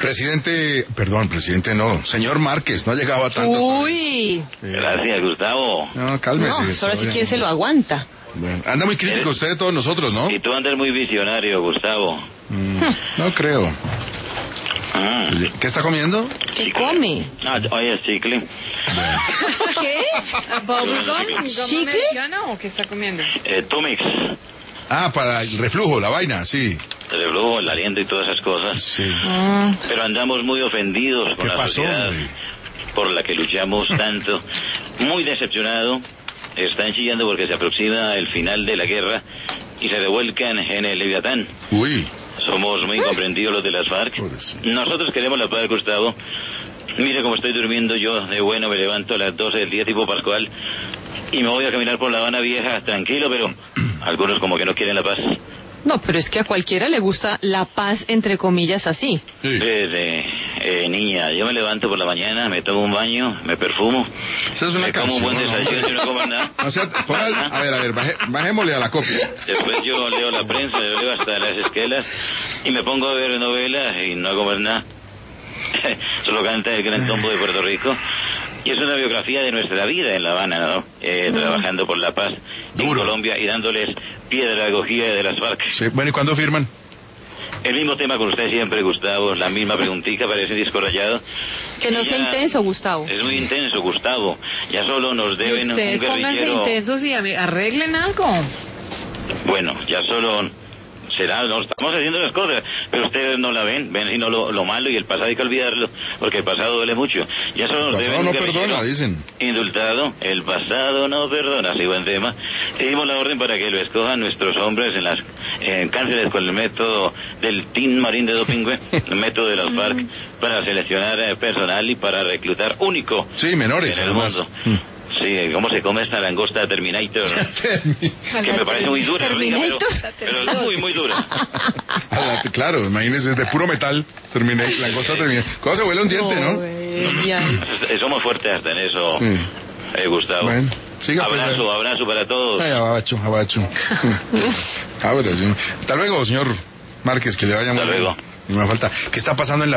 Presidente no, señor Márquez, no llegaba tanto. Uy. Sí. Gracias, Gustavo. No, cálmese. No, ahora sí quién se lo aguanta. Bueno, anda muy crítico usted de todos nosotros, ¿no? Y tú andas muy visionario, Gustavo. No creo. ¿Qué está comiendo? ¿Qué Chicle. come? Oye, chicle. ¿Qué? ¿Bubblegum? ¿Chicle? ¿Americano o qué está comiendo? Tumix. Ah, para el reflujo, la vaina, sí. El reflujo, el aliento y todas esas cosas. Sí. Pero andamos muy ofendidos con ¿Qué la pasó, sociedad hombre? por la que luchamos tanto. Muy decepcionado. Están chillando porque se aproxima el final de la guerra y se revuelcan en el Leviatán. Uy. Somos muy incomprendidos los de las FARC. Pobrecito. Nosotros queremos la paz, Gustavo. Mire cómo estoy durmiendo yo de bueno, me levanto a las 12 del día tipo Pascual y me voy a caminar por La Habana Vieja tranquilo, pero algunos como que no quieren la paz. No, pero es que a cualquiera le gusta la paz, entre comillas, así. Sí. Niña, yo me levanto por la mañana, me tomo un baño, me perfumo, Esa es una me como un buen canción, ¿no? desayuno y no como nada. O sea, a ver, bajémosle a la copia. Después yo leo la prensa, yo leo hasta las esquelas y me pongo a ver novelas y no a comer nada. Solo canta el Gran Tombo de Puerto Rico. Y es una biografía de nuestra vida en La Habana, ¿no? Trabajando por la paz en Duro. Colombia y dándoles pedagogía de las FARC. Sí. Bueno, ¿y cuándo firman? El mismo tema con usted siempre, Gustavo, la misma preguntita, parece un disco rayado. Que no sea Ya- intenso, Gustavo. Es muy intenso, Gustavo. Ya solo nos deben un Ustedes pónganse guerrillero. intensos y arreglen algo. Bueno, ya solo será, no estamos haciendo las cosas, pero ustedes no la ven sino lo malo y el pasado hay que olvidarlo, porque el pasado duele mucho. Ya solo El nos pasado deben un no guerrillero perdona, dicen. indultado, el pasado no perdona, sí, buen tema. Dimos la orden para que lo escojan nuestros hombres en las cárceles con el método del Team Marín de Dopingüe, el método de las FARC, para seleccionar personal y para reclutar único Sí, menores, en el además. mundo. Sí, cómo se come esta langosta Terminator, que me parece muy dura, rica, pero es muy, muy dura. Claro, imagínese, de puro metal, langosta terminé. ¿Cómo se huele un diente, no? Somos fuertes hasta en eso, Sí. Gustavo. Bueno, siga pues. Abrazo para todos. Ay, abacho. Ahora sí. Hasta luego, señor Márquez, que le vaya muy Hasta bien. luego. Y me falta. ¿Qué está pasando en la